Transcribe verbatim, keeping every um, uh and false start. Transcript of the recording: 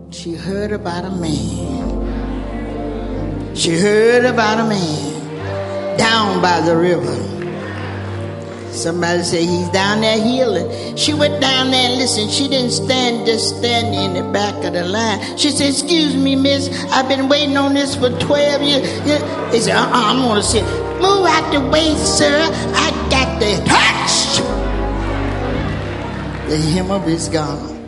She heard about a man. She heard about a man down by the river. Somebody said he's down there healing. She went down there and listened. She didn't stand just stand in the back of the line. She said, excuse me, miss, I've been waiting on this for twelve years. He said, uh-uh, I'm going to sit. Move out the way, sir. I got the touch the hem of his garment.